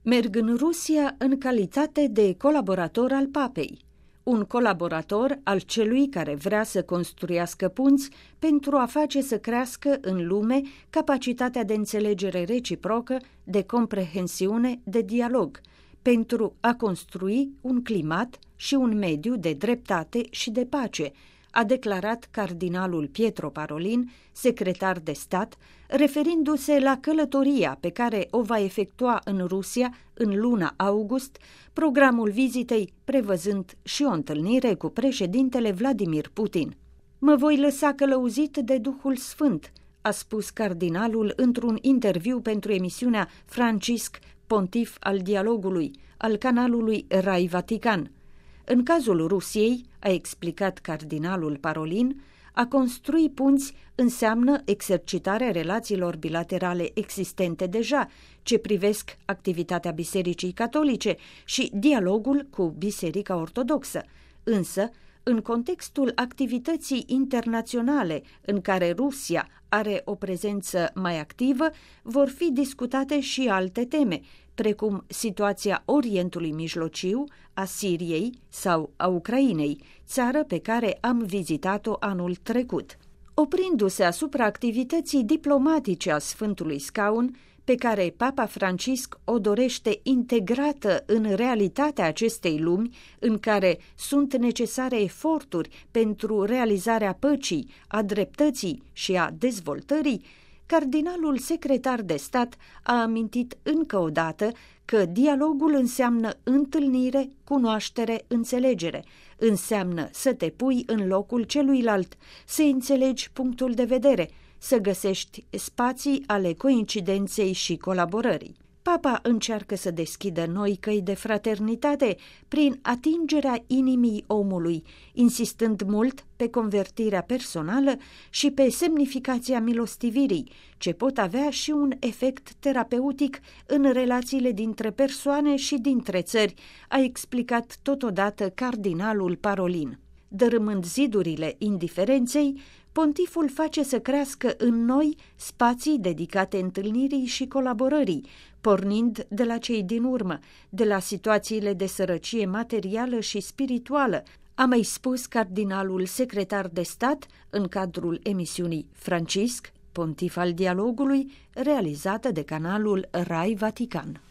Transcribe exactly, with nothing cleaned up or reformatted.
Merg în Rusia în calitate de colaborator al papei, un colaborator al celui care vrea să construiască punți pentru a face să crească în lume capacitatea de înțelegere reciprocă, de comprehensiune, de dialog, pentru a construi un climat și un mediu de dreptate și de pace, a declarat cardinalul Pietro Parolin, secretar de stat, referindu-se la călătoria pe care o va efectua în Rusia în luna august, programul vizitei prevăzând și o întâlnire cu președintele Vladimir Putin. "Mă voi lăsa călăuzit de Duhul Sfânt", a spus cardinalul într-un interviu pentru emisiunea Francisc, pontif al dialogului, al canalului Rai Vatican. În cazul Rusiei, a explicat cardinalul Parolin, a construi punți înseamnă exercitarea relațiilor bilaterale existente deja, ce privesc activitatea Bisericii Catolice și dialogul cu Biserica Ortodoxă. Însă, în contextul activității internaționale în care Rusia are o prezență mai activă, vor fi discutate și alte teme, precum situația Orientului Mijlociu, a Siriei sau a Ucrainei, țară pe care am vizitat-o anul trecut. Oprindu-se asupra activității diplomatice a Sfântului Scaun, pe care Papa Francisc o dorește integrată în realitatea acestei lumi, în care sunt necesare eforturi pentru realizarea păcii, a dreptății și a dezvoltării, cardinalul secretar de stat a amintit încă o dată că dialogul înseamnă întâlnire, cunoaștere, înțelegere, înseamnă să te pui în locul celuilalt, să înțelegi punctul de vedere, să găsești spații ale coincidenței și colaborării. Papa încearcă să deschidă noi căi de fraternitate prin atingerea inimii omului, insistând mult pe convertirea personală și pe semnificația milostivirii, ce pot avea și un efect terapeutic în relațiile dintre persoane și dintre țări, a explicat totodată cardinalul Parolin. Dărâmând zidurile indiferenței, pontiful face să crească în noi spații dedicate întâlnirii și colaborării, pornind de la cei din urmă, de la situațiile de sărăcie materială și spirituală, a mai spus cardinalul secretar de stat în cadrul emisiunii Francisc, pontif al dialogului, realizată de canalul Rai Vatican.